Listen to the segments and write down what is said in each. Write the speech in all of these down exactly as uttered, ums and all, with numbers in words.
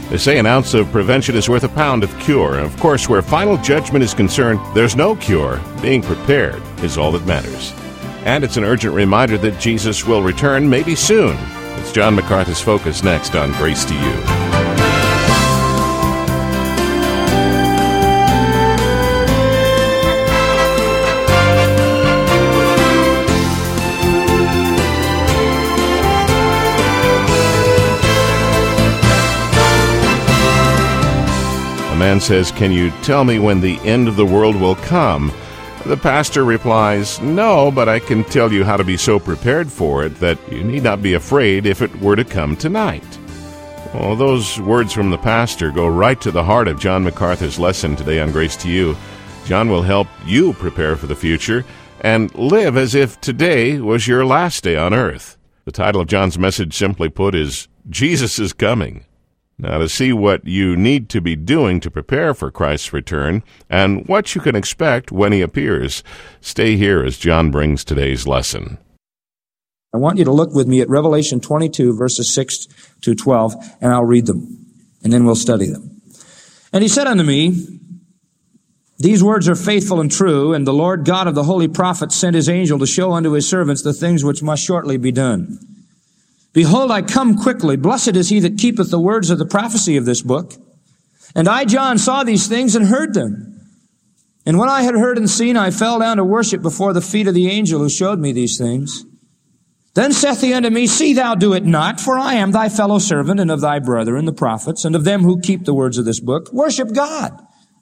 They say an ounce of prevention is worth a pound of cure. And of course, where final judgment is concerned, there's no cure. Being prepared is all that matters. And it's an urgent reminder that Jesus will return maybe soon. It's John MacArthur's Focus next on Grace to You. Man says, "Can you tell me when the end of the world will come?" The pastor replies, "No, but I can tell you how to be so prepared for it that you need not be afraid if it were to come tonight." Well, those words from the pastor go right to the heart of John MacArthur's lesson today on Grace to You. John will help you prepare for the future and live as if today was your last day on earth. The title of John's message, simply put, is Jesus is Coming. Now, to see what you need to be doing to prepare for Christ's return and what you can expect when he appears, stay here as John brings today's lesson. I want you to look with me at Revelation twenty-two, verses six to twelve, and I'll read them, and then we'll study them. "And he said unto me, These words are faithful and true, and the Lord God of the holy prophets sent his angel to show unto his servants the things which must shortly be done. Behold, I come quickly. Blessed is he that keepeth the words of the prophecy of this book. And I, John, saw these things and heard them. And when I had heard and seen, I fell down to worship before the feet of the angel who showed me these things. Then saith he unto me, See thou do it not, for I am thy fellow servant, and of thy brethren the prophets, and of them who keep the words of this book. Worship God.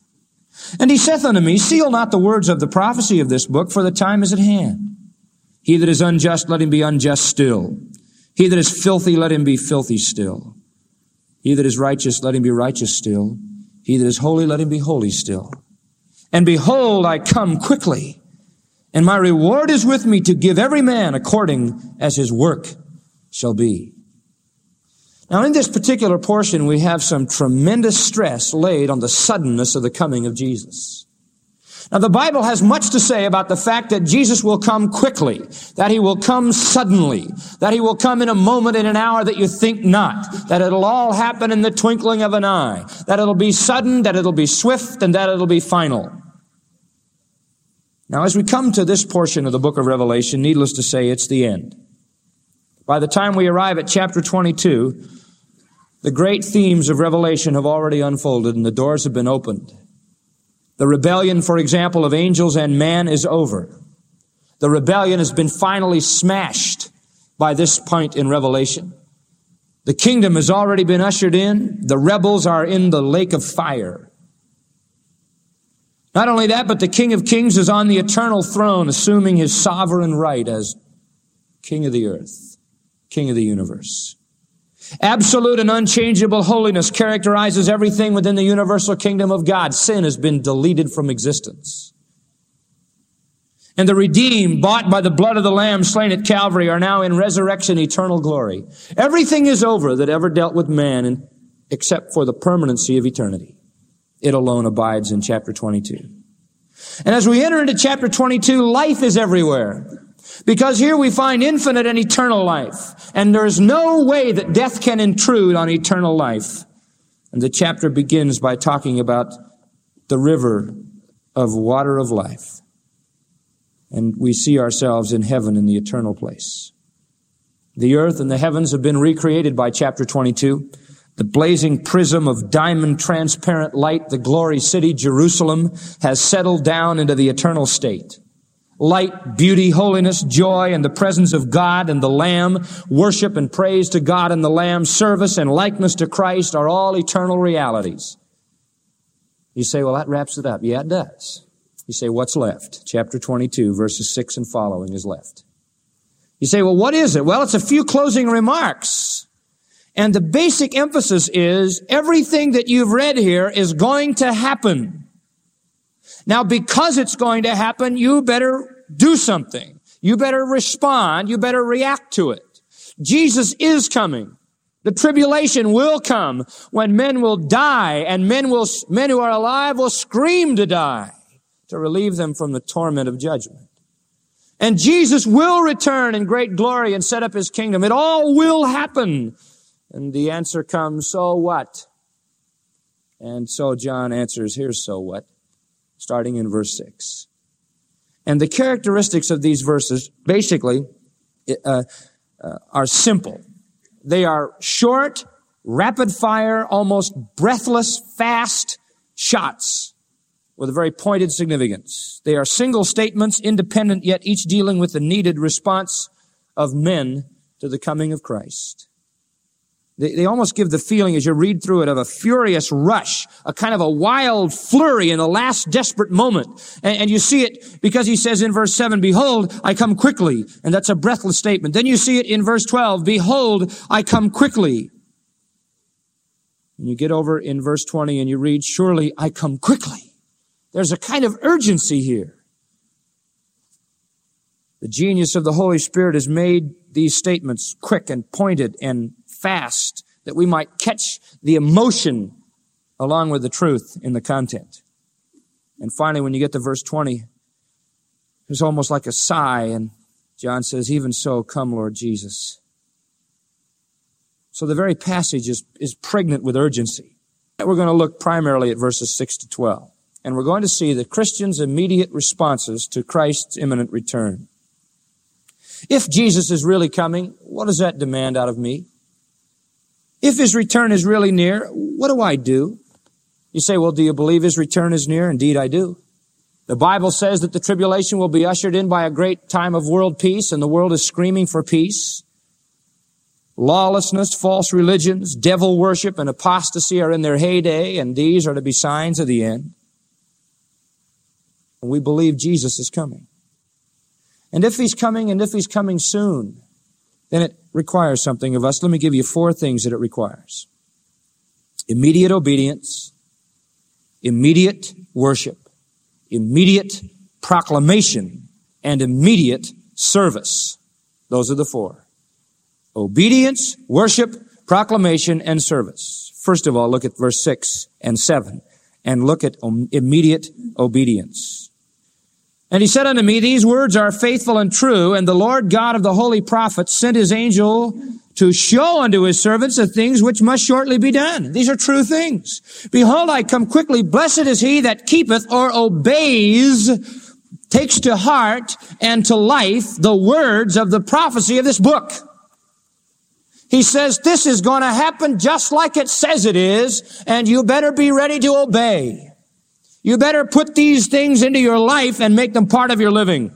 And he saith unto me, Seal not the words of the prophecy of this book, for the time is at hand. He that is unjust, let him be unjust still. He that is filthy, let him be filthy still. He that is righteous, let him be righteous still. He that is holy, let him be holy still. And behold, I come quickly, and my reward is with me to give every man according as his work shall be." Now, in this particular portion, we have some tremendous stress laid on the suddenness of the coming of Jesus. Now, the Bible has much to say about the fact that Jesus will come quickly, that he will come suddenly, that he will come in a moment, in an hour that you think not, that it'll all happen in the twinkling of an eye, that it'll be sudden, that it'll be swift, and that it'll be final. Now, as we come to this portion of the book of Revelation, needless to say, it's the end. By the time we arrive at chapter twenty-two, the great themes of Revelation have already unfolded and the doors have been opened. The rebellion, for example, of angels and man is over. The rebellion has been finally smashed by this point in Revelation. The kingdom has already been ushered in. The rebels are in the lake of fire. Not only that, but the King of Kings is on the eternal throne, assuming his sovereign right as King of the earth, King of the universe. Absolute and unchangeable holiness characterizes everything within the universal kingdom of God. Sin has been deleted from existence. And the redeemed, bought by the blood of the Lamb slain at Calvary, are now in resurrection eternal glory. Everything is over that ever dealt with man except for the permanency of eternity. It alone abides in chapter twenty-two. And as we enter into chapter twenty-two, life is everywhere. Because here we find infinite and eternal life. And there's no way that death can intrude on eternal life. And the chapter begins by talking about the river of water of life. And we see ourselves in heaven in the eternal place. The earth and the heavens have been recreated by chapter twenty-two. The blazing prism of diamond transparent light, the glory city, Jerusalem, has settled down into the eternal state. Light, beauty, holiness, joy, and the presence of God and the Lamb, worship and praise to God and the Lamb, service and likeness to Christ are all eternal realities. You say, well, that wraps it up. Yeah, it does. You say, what's left? Chapter twenty-two, verses six and following is left. You say, well, what is it? Well, it's a few closing remarks. And the basic emphasis is everything that you've read here is going to happen. Now, because it's going to happen, you better do something. You better respond. You better react to it. Jesus is coming. The tribulation will come when men will die, and men will, men who are alive will scream to die to relieve them from the torment of judgment. And Jesus will return in great glory and set up his kingdom. It all will happen. And the answer comes, so what? And so John answers, here's so what, starting in verse six. And the characteristics of these verses basically uh, uh, are simple. They are short, rapid fire, almost breathless, fast shots with a very pointed significance. They are single statements, independent, yet each dealing with the needed response of men to the coming of Christ. They, they almost give the feeling as you read through it of a furious rush, a kind of a wild flurry in the last desperate moment. And, and you see it because he says in verse seven, behold, I come quickly. And that's a breathless statement. Then you see it in verse twelve, behold, I come quickly. And you get over in verse twenty and you read, surely I come quickly. There's a kind of urgency here. The genius of the Holy Spirit has made these statements quick and pointed and fast, that we might catch the emotion along with the truth in the content. And finally, when you get to verse twenty, it's almost like a sigh, and John says, even so, come, Lord Jesus. So the very passage is, is pregnant with urgency. We're going to look primarily at verses six to twelve, and we're going to see the Christians' immediate responses to Christ's imminent return. If Jesus is really coming, what does that demand out of me? If his return is really near, what do I do? You say, well, do you believe his return is near? Indeed, I do. The Bible says that the tribulation will be ushered in by a great time of world peace, and the world is screaming for peace. Lawlessness, false religions, devil worship, and apostasy are in their heyday, and these are to be signs of the end. And we believe Jesus is coming. And if he's coming, and if he's coming soon, then it requires something of us. Let me give you four things that it requires. Immediate obedience, immediate worship, immediate proclamation, and immediate service. Those are the four. Obedience, worship, proclamation, and service. First of all, look at verse six and seven, and look at immediate obedience. And he said unto me, these words are faithful and true, and the Lord God of the holy prophets sent his angel to show unto his servants the things which must shortly be done. These are true things. Behold, I come quickly. Blessed is he that keepeth or obeys, takes to heart and to life the words of the prophecy of this book. He says this is going to happen just like it says it is, and you better be ready to obey. You better put these things into your life and make them part of your living.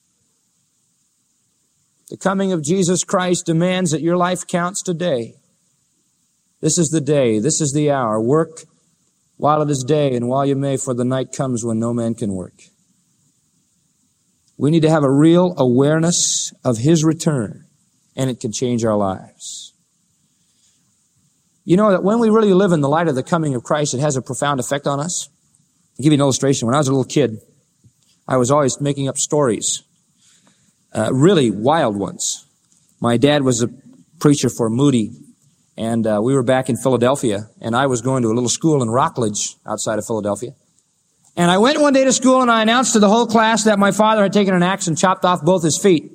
The coming of Jesus Christ demands that your life counts today. This is the day. This is the hour. Work while it is day and while you may, for the night comes when no man can work. We need to have a real awareness of his return, and it can change our lives. You know that when we really live in the light of the coming of Christ, it has a profound effect on us. I'll give you an illustration. When I was a little kid, I was always making up stories, uh, really wild ones. My dad was a preacher for Moody, and uh, we were back in Philadelphia, and I was going to a little school in Rockledge outside of Philadelphia. And I went one day to school, and I announced to the whole class that my father had taken an axe and chopped off both his feet.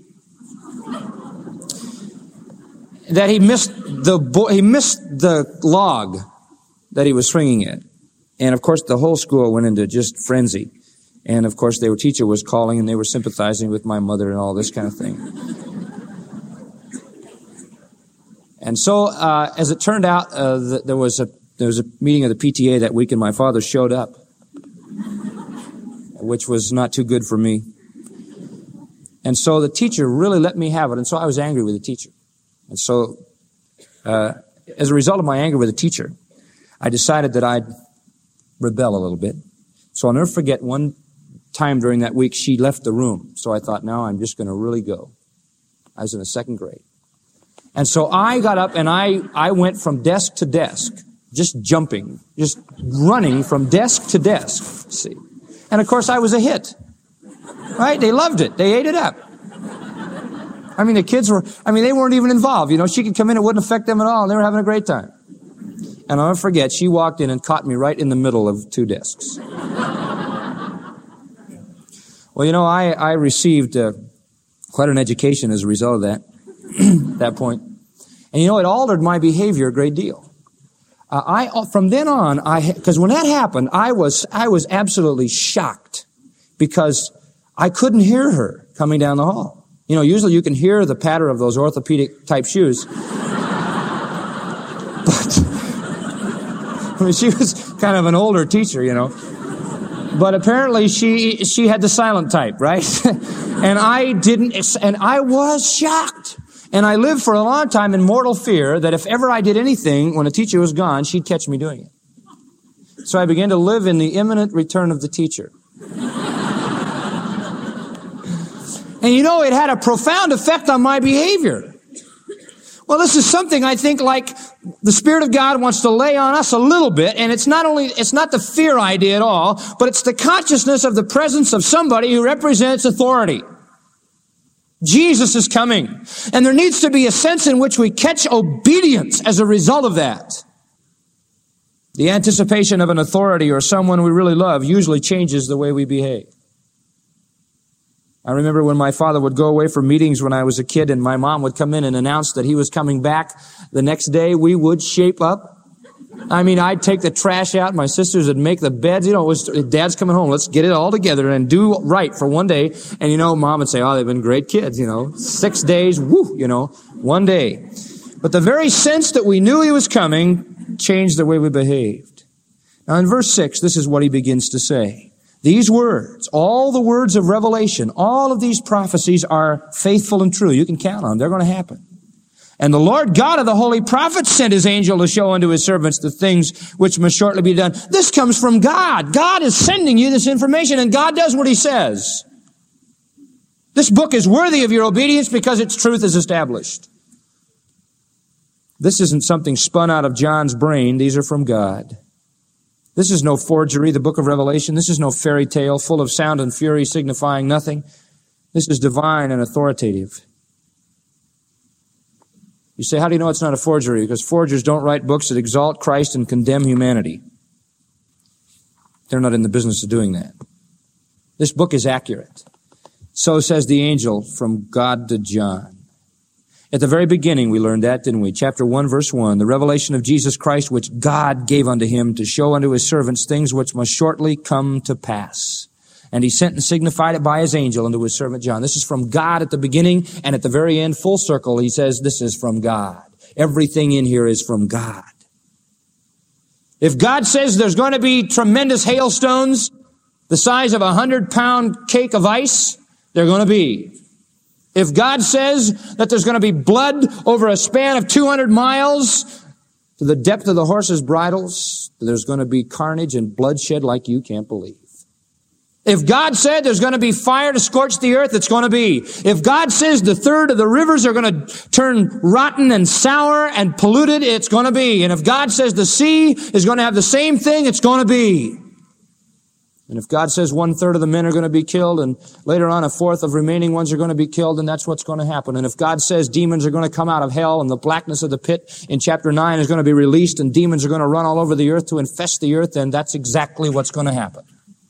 That he missed the bo- he missed the log that he was swinging it. And, of course, the whole school went into just frenzy. And, of course, their teacher was calling, and they were sympathizing with my mother and all this kind of thing. And so, uh, as it turned out, uh, the, there was a there was a meeting of the P T A that week, and my father showed up, which was not too good for me. And so the teacher really let me have it, and so I was angry with the teacher. And so, uh, as a result of my anger with the teacher, I decided that I'd rebel a little bit. So I'll never forget one time during that week she left the room. So I thought, now I'm just going to really go. I was in the second grade. And so I got up and I, I went from desk to desk, just jumping, just running from desk to desk. See? And of course I was a hit. Right? They loved it. They ate it up. I mean, the kids were, I mean, they weren't even involved. You know, she could come in, it wouldn't affect them at all, and they were having a great time. And I'll never forget, she walked in and caught me right in the middle of two desks. Well, you know, I, I received uh, quite an education as a result of that, at that point. And you know, it altered my behavior a great deal. Uh, I from then on, I because when that happened, I was I was absolutely shocked because I couldn't hear her coming down the hall. You know, usually you can hear the patter of those orthopedic type shoes, but I mean, she was kind of an older teacher, you know. But apparently she she had the silent type, right? And I didn't, and I was shocked. And I lived for a long time in mortal fear that if ever I did anything when a teacher was gone, she'd catch me doing it. So I began to live in the imminent return of the teacher. And you know, it had a profound effect on my behavior. Well, this is something I think like the Spirit of God wants to lay on us a little bit, and it's not only, it's not the fear idea at all, but it's the consciousness of the presence of somebody who represents authority. Jesus is coming. And there needs to be a sense in which we catch obedience as a result of that. The anticipation of an authority or someone we really love usually changes the way we behave. I remember when my father would go away for meetings when I was a kid and my mom would come in and announce that he was coming back the next day, we would shape up. I mean, I'd take the trash out. My sisters would make the beds. You know, it was, Dad's coming home. Let's get it all together and do right for one day. And, you know, Mom would say, oh, they've been great kids, you know. Six days, woo, you know, one day. But the very sense that we knew he was coming changed the way we behaved. Now, in verse six, this is what he begins to say. These words, all the words of Revelation, all of these prophecies are faithful and true. You can count on them. They're going to happen. And the Lord God of the holy prophets sent his angel to show unto his servants the things which must shortly be done. This comes from God. God is sending you this information, and God does what he says. This book is worthy of your obedience because its truth is established. This isn't something spun out of John's brain. These are from God. This is no forgery, the book of Revelation. This is no fairy tale full of sound and fury signifying nothing. This is divine and authoritative. You say, how do you know it's not a forgery? Because forgers don't write books that exalt Christ and condemn humanity. They're not in the business of doing that. This book is accurate. So says the angel from God to John. At the very beginning, we learned that, didn't we? Chapter one, verse one, the revelation of Jesus Christ, which God gave unto him to show unto his servants things which must shortly come to pass. And he sent and signified it by his angel unto his servant John. This is from God at the beginning, and at the very end, full circle, he says this is from God. Everything in here is from God. If God says there's going to be tremendous hailstones, the size of a hundred-pound cake of ice, they're going to be. If God says that there's going to be blood over a span of two hundred miles to the depth of the horses' bridles, there's going to be carnage and bloodshed like you can't believe. If God said there's going to be fire to scorch the earth, it's going to be. If God says the third of the rivers are going to turn rotten and sour and polluted, it's going to be. And if God says the sea is going to have the same thing, it's going to be. And if God says one third of the men are going to be killed and later on a fourth of remaining ones are going to be killed, then that's what's going to happen. And if God says demons are going to come out of hell and the blackness of the pit in chapter nine is going to be released and demons are going to run all over the earth to infest the earth, then that's exactly what's going to happen.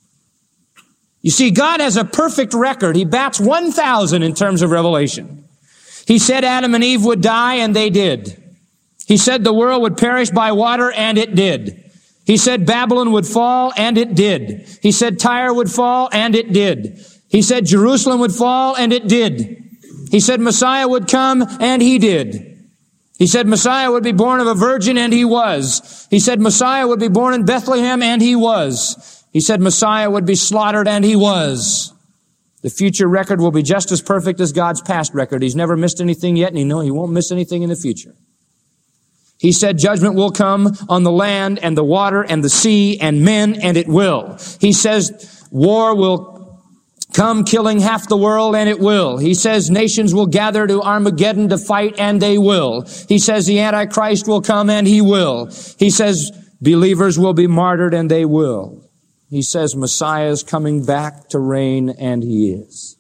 You see, God has a perfect record. He bats one thousand in terms of revelation. He said Adam and Eve would die, and they did. He said the world would perish by water, and it did. He said Babylon would fall, and it did. He said Tyre would fall, and it did. He said Jerusalem would fall, and it did. He said Messiah would come, and he did. He said Messiah would be born of a virgin, and he was. He said Messiah would be born in Bethlehem, and he was. He said Messiah would be slaughtered, and he was. The future record will be just as perfect as God's past record. He's never missed anything yet, and he know he won't miss anything in the future. He said judgment will come on the land and the water and the sea and men, and it will. He says war will come killing half the world, and it will. He says nations will gather to Armageddon to fight, and they will. He says the Antichrist will come, and he will. He says believers will be martyred, and they will. He says Messiah is coming back to reign, and he is.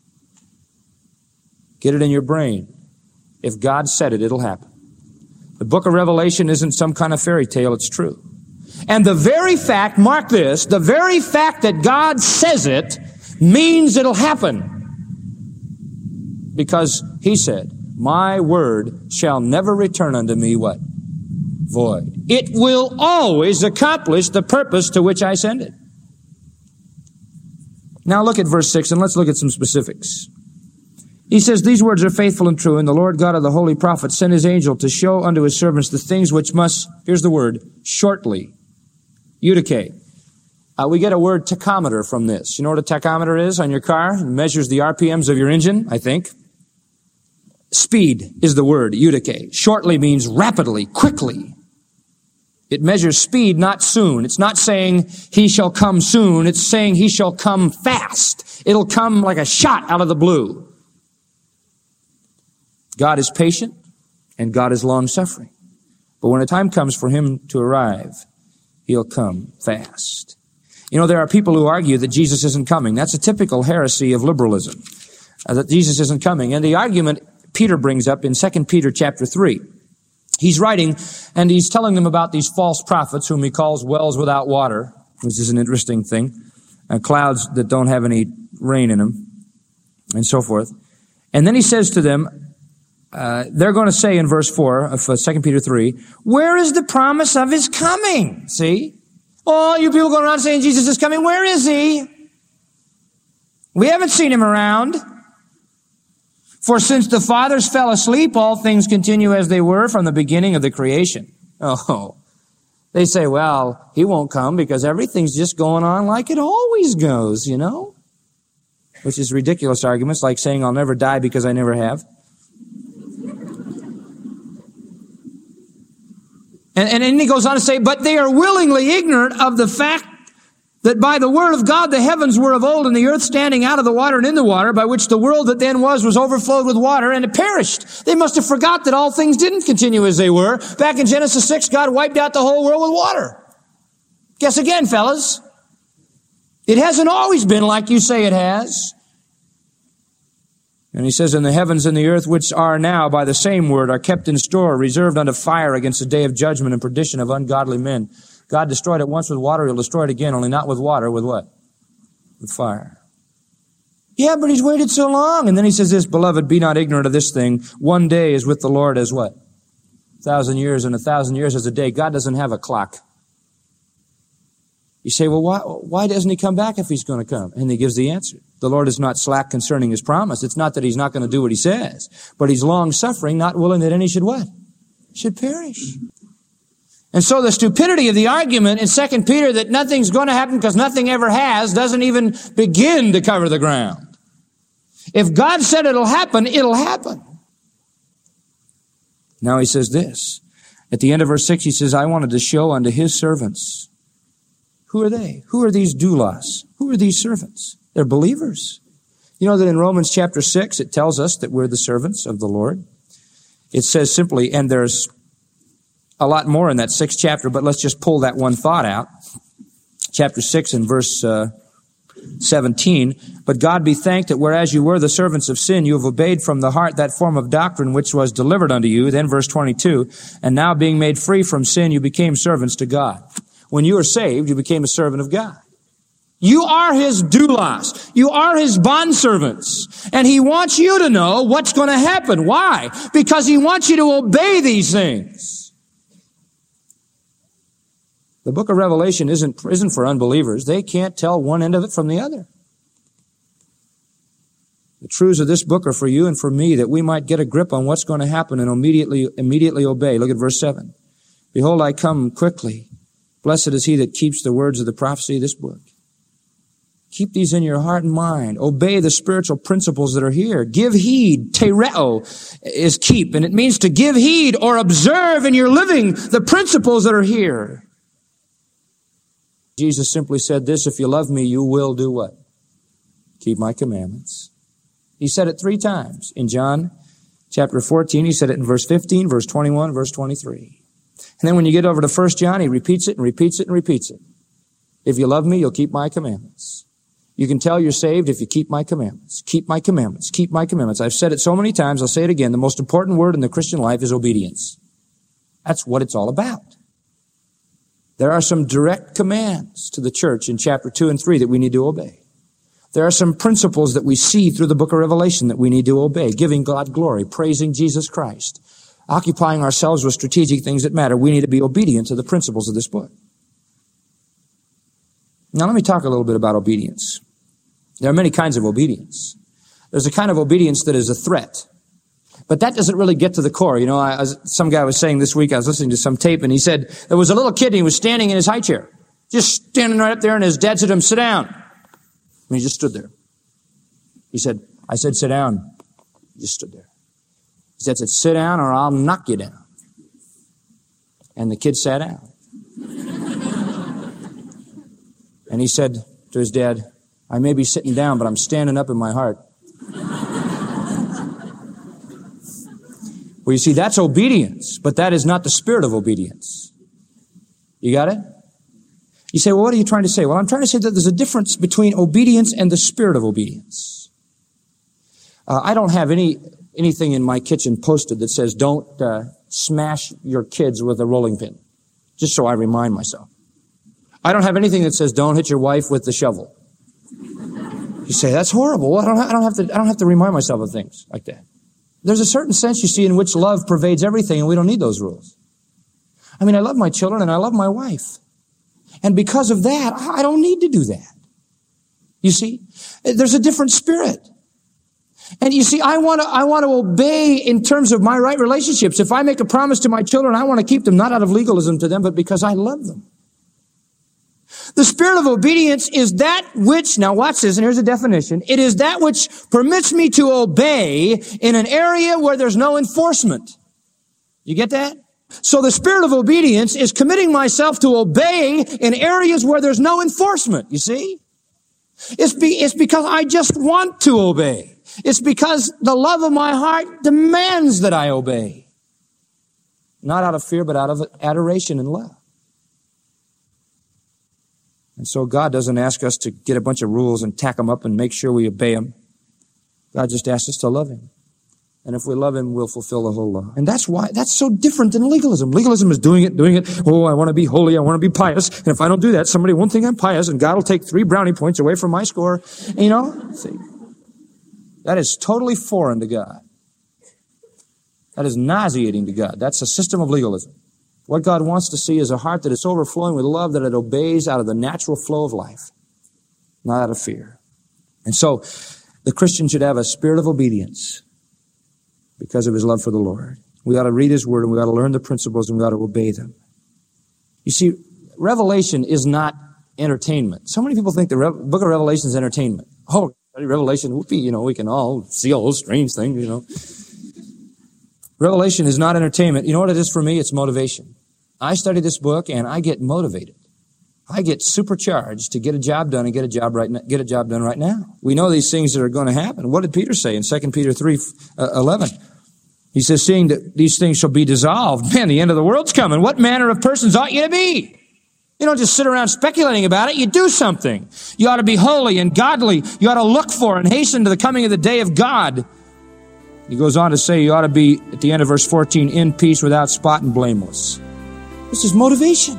Get it in your brain. If God said it, it'll happen. The book of Revelation isn't some kind of fairy tale, it's true. And the very fact, mark this, the very fact that God says it means it'll happen. Because he said, my word shall never return unto me what? void. It will always accomplish the purpose to which I send it. Now look at verse six, and let's look at some specifics. He says, these words are faithful and true, and the Lord God of the holy prophets sent his angel to show unto his servants the things which must, here's the word, shortly, eudike. Uh, we get a word tachometer from this. You know what a tachometer is on your car? It measures the R P Ms of your engine, I think. Speed is the word, eudike. Shortly means rapidly, quickly. It measures speed, not soon. It's not saying he shall come soon. It's saying he shall come fast. It'll come like a shot out of the blue. God is patient and God is long-suffering. But when a time comes for him to arrive, he'll come fast. You know, there are people who argue that Jesus isn't coming. That's a typical heresy of liberalism, uh, that Jesus isn't coming. And the argument Peter brings up in Second Peter chapter three. He's writing, and he's telling them about these false prophets whom he calls wells without water, which is an interesting thing, uh, clouds that don't have any rain in them, and so forth. And then he says to them, uh, they're going to say in verse four of uh, Second Peter three, where is the promise of his coming? See? Oh, you people going around saying Jesus is coming. Where is he? We haven't seen him around. For since the fathers fell asleep, all things continue as they were from the beginning of the creation. Oh, they say, well, he won't come because everything's just going on like it always goes, you know? Which is ridiculous arguments, like saying I'll never die because I never have. And, and then he goes on to say, but they are willingly ignorant of the fact that by the word of God the heavens were of old, and the earth standing out of the water and in the water, by which the world that then was was overflowed with water, and it perished. They must have forgot that all things didn't continue as they were. Back in Genesis six, God wiped out the whole world with water. Guess again, fellas. It hasn't always been like you say it has. And he says, and the heavens and the earth, which are now by the same word, are kept in store, reserved unto fire against the day of judgment and perdition of ungodly men. God destroyed it once with water, he'll destroy it again, only not with water, with what? With fire. Yeah, but he's waited so long. And then he says this, beloved, be not ignorant of this thing. One day is with the Lord as what? A thousand years, and a thousand years as a day. God doesn't have a clock. You say, well, why, why doesn't he come back if he's going to come? And he gives the answer. The Lord is not slack concerning his promise. It's not that he's not going to do what he says, but he's long-suffering, not willing that any should what? Should perish. And so the stupidity of the argument in Second Peter that nothing's going to happen because nothing ever has doesn't even begin to cover the ground. If God said it'll happen, it'll happen. Now he says this. At the end of verse six, he says, I wanted to show unto his servants. Who are they? Who are these doulos? Who are these servants? They're believers. You know that in Romans chapter six, it tells us that we're the servants of the Lord. It says simply, and there's a lot more in that sixth chapter, but let's just pull that one thought out. Chapter six and verse uh, seventeen. But God be thanked that whereas you were the servants of sin, you have obeyed from the heart that form of doctrine which was delivered unto you. Then verse twenty-two. And now being made free from sin, you became servants to God. When you were saved, you became a servant of God. You are his doulos. You are his bondservants. And he wants you to know what's going to happen. Why? Because he wants you to obey these things. The book of Revelation isn't, isn't for unbelievers. They can't tell one end of it from the other. The truths of this book are for you and for me, that we might get a grip on what's going to happen and immediately, immediately obey. Look at verse seven. Behold, I come quickly. Blessed is he that keeps the words of the prophecy of this book. Keep these in your heart and mind. Obey the spiritual principles that are here. Give heed. Tereo is keep, and it means to give heed or observe in your living the principles that are here. Jesus simply said this, if you love me, you will do what? Keep my commandments. He said it three times. In John chapter fourteen, he said it in verse fifteen, verse twenty-one, verse twenty-three. And then when you get over to First John, he repeats it and repeats it and repeats it. If you love me, you'll keep my commandments. You can tell you're saved if you keep my commandments. Keep my commandments. Keep my commandments. I've said it so many times, I'll say it again. The most important word in the Christian life is obedience. That's what it's all about. There are some direct commands to the church in chapter two and three that we need to obey. There are some principles that we see through the book of Revelation that we need to obey. Giving God glory, praising Jesus Christ, occupying ourselves with strategic things that matter. We need to be obedient to the principles of this book. Now let me talk a little bit about obedience. There are many kinds of obedience. There's a kind of obedience that is a threat. But that doesn't really get to the core. You know, I, I, some guy was saying this week, I was listening to some tape, and he said there was a little kid and he was standing in his high chair. Just standing right up there, and his dad said to him, sit down. And he just stood there. He said, I said, sit down. He just stood there. His dad said, sit down or I'll knock you down. And the kid sat down. And he said to his dad, I may be sitting down, but I'm standing up in my heart. Well, you see, that's obedience, but that is not the spirit of obedience. You got it? You say, well, what are you trying to say? Well, I'm trying to say that there's a difference between obedience and the spirit of obedience. Uh, I don't have any anything in my kitchen posted that says don't uh, smash your kids with a rolling pin, just so I remind myself. I don't have anything that says don't hit your wife with the shovel. You say, that's horrible. Well, I don't, I don't have to, I don't have to remind myself of things like that. There's a certain sense, you see, in which love pervades everything, and we don't need those rules. I mean, I love my children and I love my wife. And because of that, I don't need to do that. You see, there's a different spirit. And you see, I want to, I want to obey in terms of my right relationships. If I make a promise to my children, I want to keep them not out of legalism to them, but because I love them. The spirit of obedience is that which, now watch this, and here's a definition. It is that which permits me to obey in an area where there's no enforcement. You get that? So the spirit of obedience is committing myself to obey in areas where there's no enforcement, you see? It's, be, it's because I just want to obey. It's because the love of my heart demands that I obey. Not out of fear, but out of adoration and love. And so God doesn't ask us to get a bunch of rules and tack them up and make sure we obey them. God just asks us to love Him. And if we love Him, we'll fulfill the whole law. And that's why, that's so different than legalism. Legalism is doing it, doing it. Oh, I want to be holy. I want to be pious. And if I don't do that, somebody won't think I'm pious, and God will take three brownie points away from my score. You know? See? That is totally foreign to God. That is nauseating to God. That's a system of legalism. What God wants to see is a heart that is overflowing with love, that it obeys out of the natural flow of life, not out of fear. And so, the Christian should have a spirit of obedience because of his love for the Lord. We ought to read His Word, and we ought to learn the principles, and we ought to obey them. You see, Revelation is not entertainment. So many people think the Re- book of Revelation is entertainment. Oh, Revelation, whoopee, you know, we can all see all those strange things, you know. Revelation is not entertainment. You know what it is for me? It's motivation. I study this book and I get motivated. I get supercharged to get a job done and get a job right, get a job done right now. We know these things that are going to happen. What did Peter say in Second Peter three eleven? He says, seeing that these things shall be dissolved, man, the end of the world's coming. What manner of persons ought you to be? You don't just sit around speculating about it. You do something. You ought to be holy and godly. You ought to look for and hasten to the coming of the day of God. He goes on to say you ought to be, at the end of verse fourteen, in peace, without spot, and blameless. This is motivation,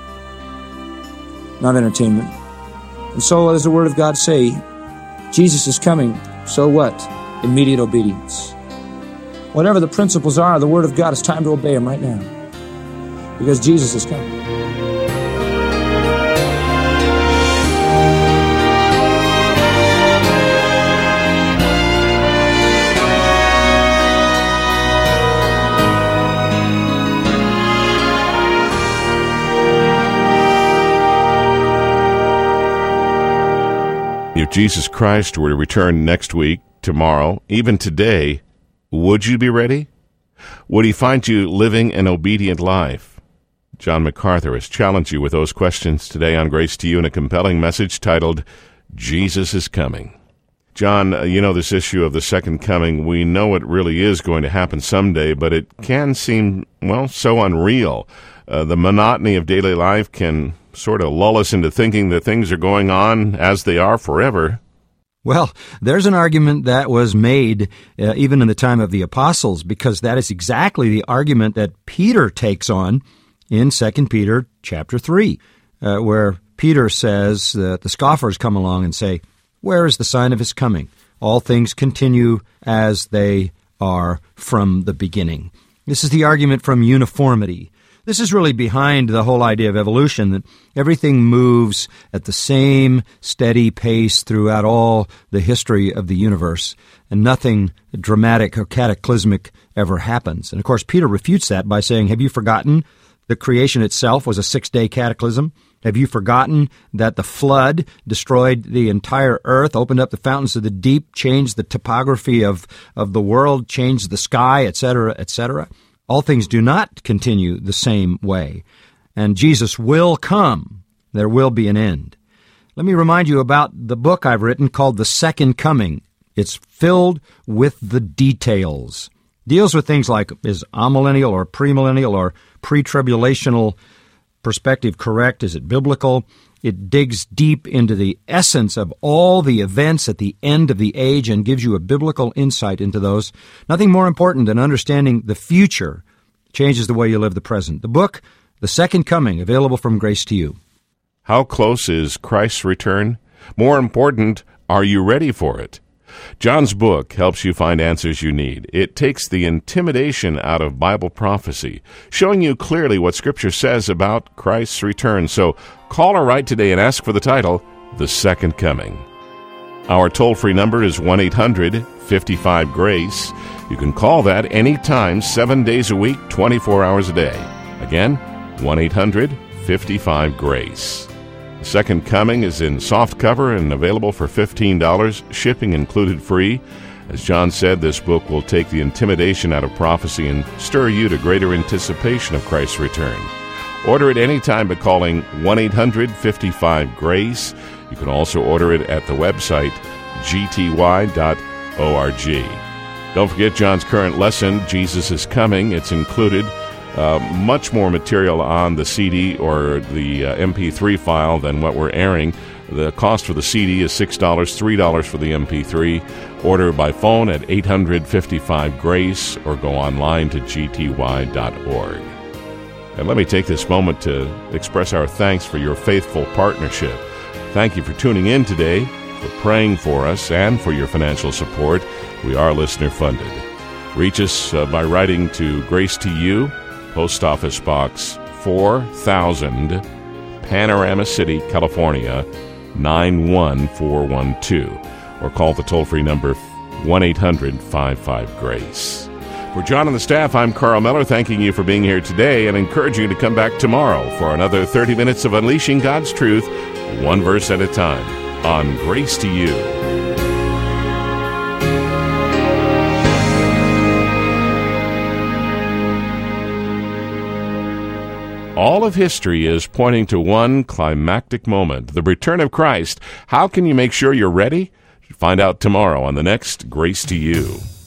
not entertainment. And so, as the Word of God say, Jesus is coming. So what? Immediate obedience. Whatever the principles are, the Word of God, it's time to obey them right now. Because Jesus is coming. If Jesus Christ were to return next week, tomorrow, even today, would you be ready? Would He find you living an obedient life? John MacArthur has challenged you with those questions today on Grace to You in a compelling message titled, Jesus is Coming. John, you know, this issue of the second coming, we know it really is going to happen someday, but it can seem, well, so unreal. Uh, the monotony of daily life can sort of lull us into thinking that things are going on as they are forever. Well, there's an argument that was made uh, even in the time of the apostles, because that is exactly the argument that Peter takes on in Second Peter chapter three, uh, where Peter says that the scoffers come along and say, where is the sign of His coming? All things continue as they are from the beginning. This is the argument from uniformity. This is really behind the whole idea of evolution, that everything moves at the same steady pace throughout all the history of the universe, and nothing dramatic or cataclysmic ever happens. And of course, Peter refutes that by saying, have you forgotten the creation itself was a six-day cataclysm? Have you forgotten that the flood destroyed the entire earth, opened up the fountains of the deep, changed the topography of, of the world, changed the sky, et cetera, et cetera? All things do not continue the same way, and Jesus will come. There will be an end. Let me remind you about the book I've written called The Second Coming. It's filled with the details. Deals with things like, is amillennial or premillennial or pre-tribulational perspective correct? Is it biblical? It digs deep into the essence of all the events at the end of the age and gives you a biblical insight into those. Nothing more important than understanding the future changes the way you live the present. The book, The Second Coming, available from Grace to You. How close is Christ's return? More important, are you ready for it? John's book helps you find answers you need. It takes the intimidation out of Bible prophecy, showing you clearly what Scripture says about Christ's return. So call or write today and ask for the title, The Second Coming. Our toll-free number is one eight hundred fifty-five GRACE. You can call that anytime, seven days a week, twenty-four hours a day. Again, one eight hundred fifty-five GRACE. The Second Coming is in softcover and available for fifteen dollars, shipping included free. As John said, this book will take the intimidation out of prophecy and stir you to greater anticipation of Christ's return. Order it anytime by calling one eight hundred fifty-five GRACE. You can also order it at the website g t y dot org. Don't forget John's current lesson, Jesus is Coming. It's included. Uh, much more material on the C D or the uh, M P three file than what we're airing. The cost for the C D is six dollars, three dollars for the M P three. Order by phone at eight hundred fifty-five GRACE or go online to g t y dot org. And let me take this moment to express our thanks for your faithful partnership. Thank you for tuning in today, for praying for us, and for your financial support. We are listener-funded. Reach us uh, by writing to Grace to You, Post Office Box four thousand, Panorama City, California, nine one four one two, or call the toll-free number one eight hundred fifty-five GRACE. For John and the staff, I'm Carl Miller, thanking you for being here today and encouraging you to come back tomorrow for another thirty minutes of unleashing God's truth, one verse at a time, on Grace to You. All of history is pointing to one climactic moment, the return of Christ. How can you make sure you're ready? Find out tomorrow on the next Grace to You.